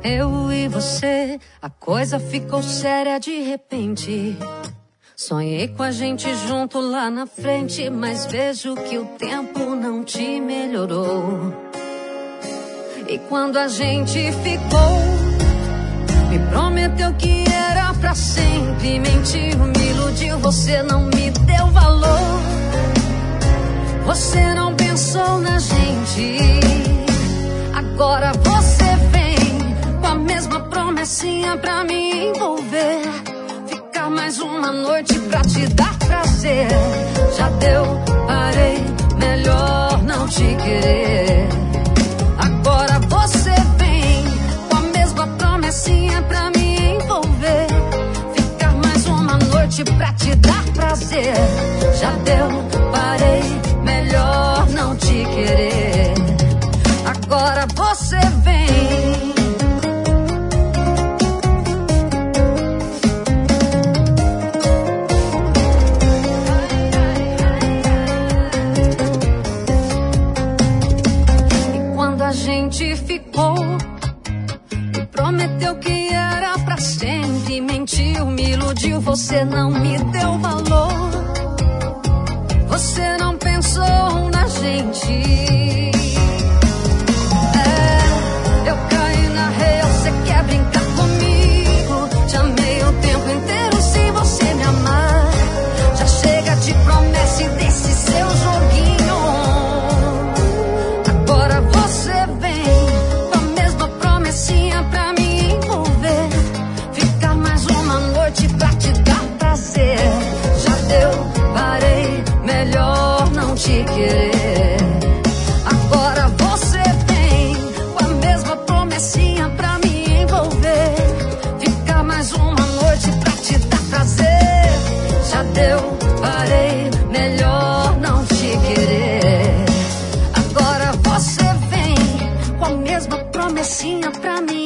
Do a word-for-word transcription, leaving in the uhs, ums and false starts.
Eu e você, a coisa ficou séria de repente. Sonhei com a gente junto lá na frente, mas vejo que o tempo não te melhorou. E quando a gente ficou, me prometeu que era pra sempre. Mentiu, me iludiu, você não me deu valor. Você não pensou na gente. Agora você vem com a mesma promessinha pra me envolver. Ficar mais uma noite pra te dar prazer. Já deu, parei, melhor não te querer. Agora você vem com a mesma promessinha pra me envolver. Ficar mais uma noite pra te dar prazer. Já deu, parei, melhor não te querer. Agora você vem. E quando a gente ficou, me prometeu que era pra sempre. Mentiu, me iludiu, você não me deu valor. Você não pensou na gente. É, eu caí na real, você quer brincar comigo. Te amei o tempo inteiro sem você me amar. Já chega de promessa e desse seu joguinho. Agora você vem com a mesma promessinha pra me envolver. Ficar mais uma noite pra te dar prazer. Já deu, parei, melhor não te querer. Agora você vem com a mesma promessinha pra me envolver. Ficar mais uma noite pra te dar prazer. Já deu, parei, melhor não te querer. Agora você vem com a mesma promessinha pra me